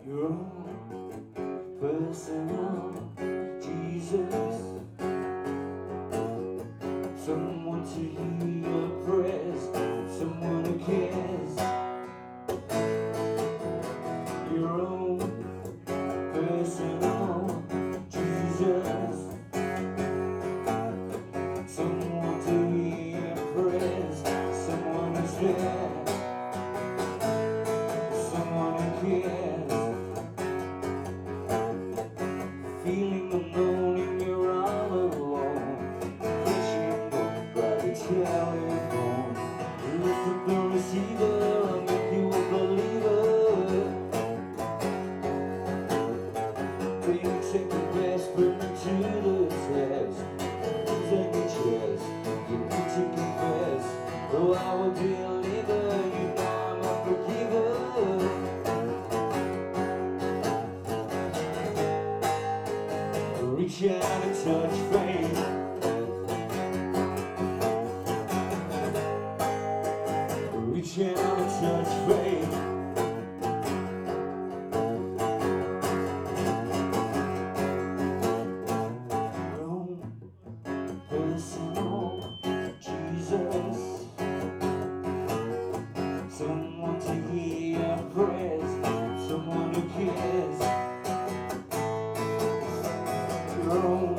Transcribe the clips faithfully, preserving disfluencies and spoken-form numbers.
your own personal Jesus, someone to hear your prayers, someone who cares. Your own personal Jesus, someone to hear your prayers, someone who's there, someone who cares. Feeling alone and you're all alone, pushing by the telephone. Lift up the receiver, I'll make you a believer. Take a second best, put me to the test. Things on your chest, you need to confess. Oh, I will deliver, you know I'm a forgiver. Reach out and touch faith. Reach out and touch faith. Your own personal Jesus, someone to hear your prayers, someone who cares. Your own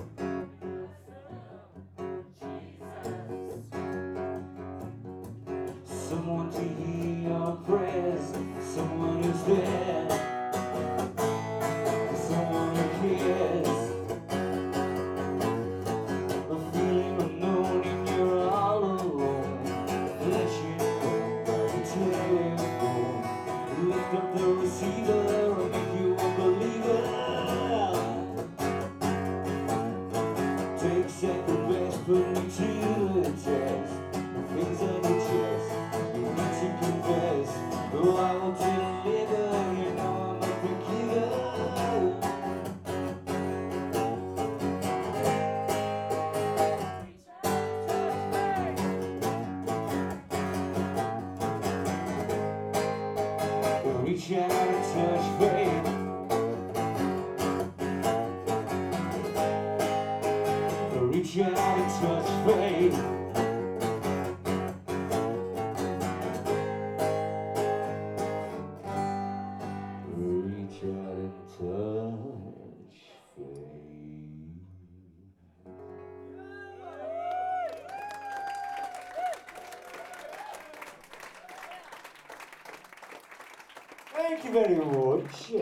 someone to hear your prayers, someone who's there, someone who cares. A feeling unknown and you're all alone, let you know by the telephone. Lift up the receiver, I'll make you a believer. Take second best, put me to the test. Things on your chest, you need to confess. Oh, I will deliver, you know I'm a forgiver. Reach out and touch faith. Reach out and touch faith. Reach out and touch faith. Thank you very much.